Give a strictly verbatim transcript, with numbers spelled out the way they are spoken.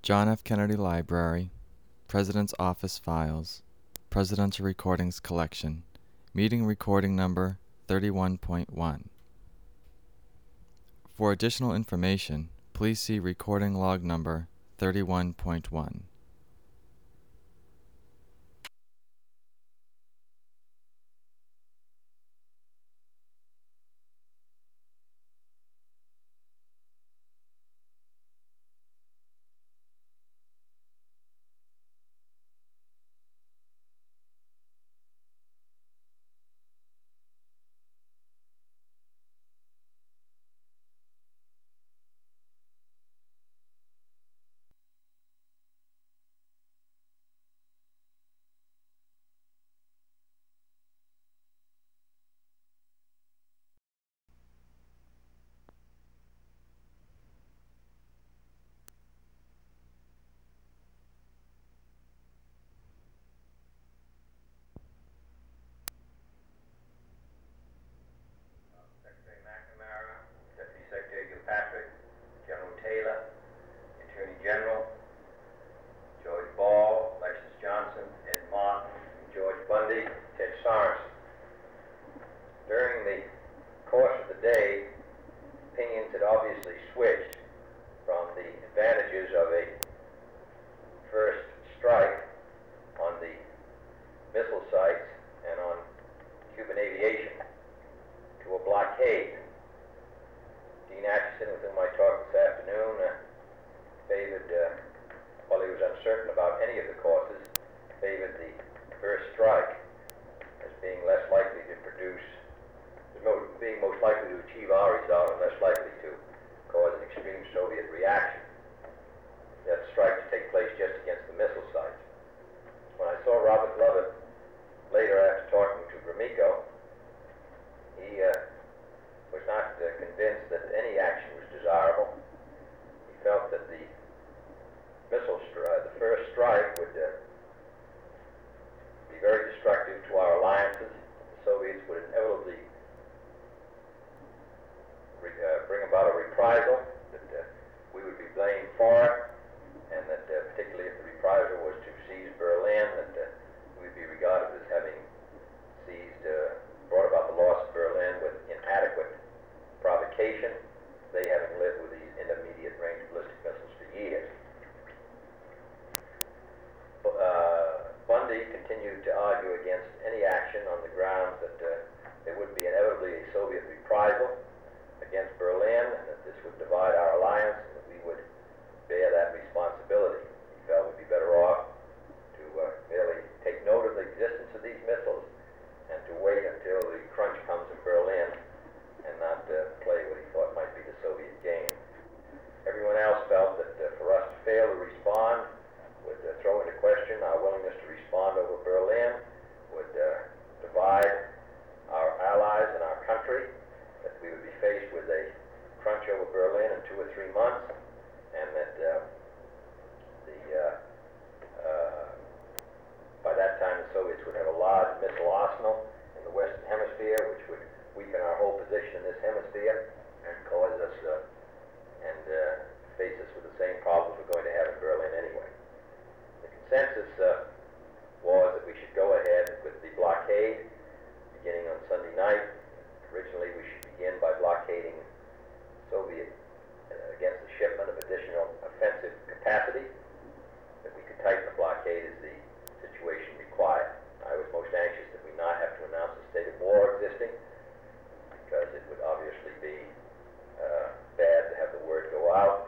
John F. Kennedy Library, President's Office Files, Presidential Recordings Collection, Meeting Recording Number thirty-one point one. For additional information, please see Recording Log Number thirty-one point one. Secretary McNamara, Deputy Secretary Gilpatrick, General Taylor, Attorney General, George Ball, Alexis Johnson, Ed Martin, George Bundy, Ted Sorensen. During the course of the day, opinions had obviously switched from the advantages of a first strike on the missile sites and on Cuban aviation to a blockade. Dean Acheson, with whom I talked this afternoon, uh, favored, uh, while he was uncertain about any of the courses, favored the first strike as being less likely to produce, as mo- being most likely to achieve our result and less likely to cause an extreme Soviet reaction. That strike to take place just against the missile sites. When I saw Robert Lovett later after talking to Gromyko, he uh, was not uh, convinced that any action was desirable. He felt that the missile stri- the first strike would uh, be very destructive to our alliances. The Soviets would inevitably re- uh, bring about a reprisal, that uh, we would be blamed for it, and that uh, particularly if the reprisal was to seize Berlin, that uh, we'd be regarded as having seized, uh, brought about the loss of Berlin with inadequate provocation, they having lived with these intermediate range ballistic missiles for years. Uh, Bundy continued to argue against any action on the grounds that uh, there would be inevitably a Soviet reprisal against Berlin, and that this would divide our alliance, and that we would bear that responsibility. He felt we'd be better off to uh, merely take note of the existence of these missiles and to wait until the crunch comes in Berlin and not uh, play what he thought might be the Soviet game. Everyone else felt that uh, for us to fail to respond would uh, throw into question our willingness to respond over Berlin, would uh, divide our allies and our country, that we would be faced with a crunch over Berlin in two or three months, and that uh, the uh, uh, by that time the Soviets would have a large missile arsenal in the Western Hemisphere, which would weaken our whole position in this hemisphere and cause us uh, and uh, face us with the same problems we're going to have in Berlin anyway. The consensus uh, was that we should go ahead with the blockade beginning on Sunday night. Originally, we should begin by blockading Soviet uh, against the shipment of additional offensive capacity, that we could tighten the blockade as the situation required. I was most anxious that we not have to announce a state of war existing, because it would obviously be uh, bad to have the word go out